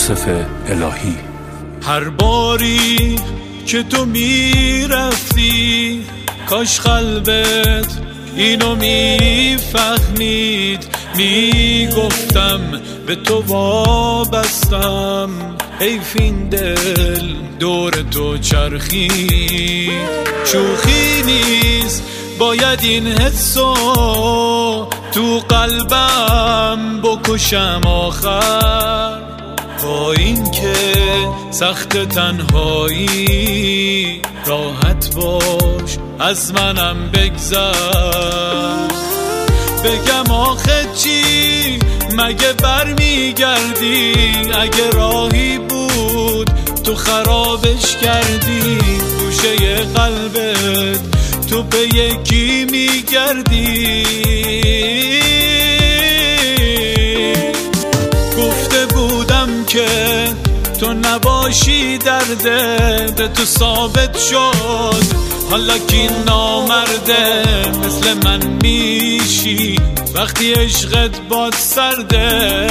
یوسف الهی. هر باری که تو میرفتی کاش قلبت اینو میفهمید، میگفتم به تو وابستم، حیف این دل دور تو چرخید. شوخی نیست باید این حسو تو قلبم بکشم آخر، با این که سخت تنهایی راحت باش از منم بگذر. بگم آخه چی مگه برمیگردی؟ اگه راهی بود تو خرابش کردی، گوشه قلبت تو به یکی میگردی. گفته بودم که تو نباشی درده تو ثابت شد، حالا کی نامرده مثل من میشی وقتی عشقت باد سرده.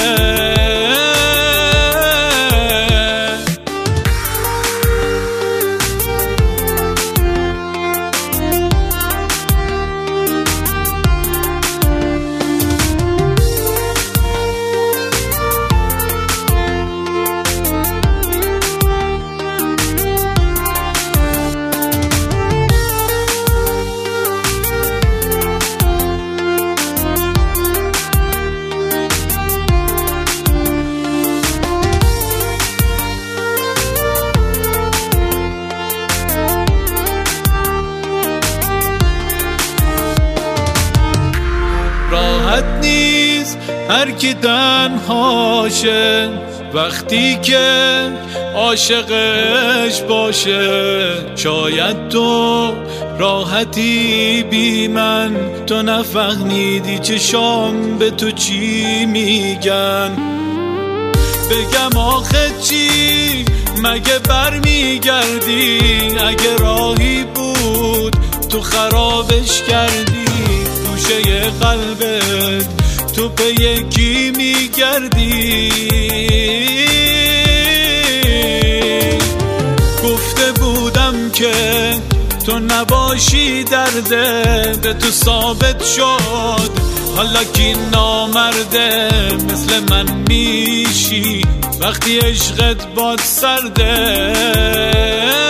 راحت نیست هر کی تنهاشه وقتی که عاشقش باشه. شاید تو راحتی بی من، تو نفهمیدی چشام به تو چی میگن. بگم آخه چی مگه برمیگردی؟ اگه راهی بود تو خرابش کردی، گوشه قلبت تو به یکی میگردی. گفته بودم که تو نباشی درده تو ثابت شد، حالا کی نامرده مثل من میشی وقتی عشقت باد سرده.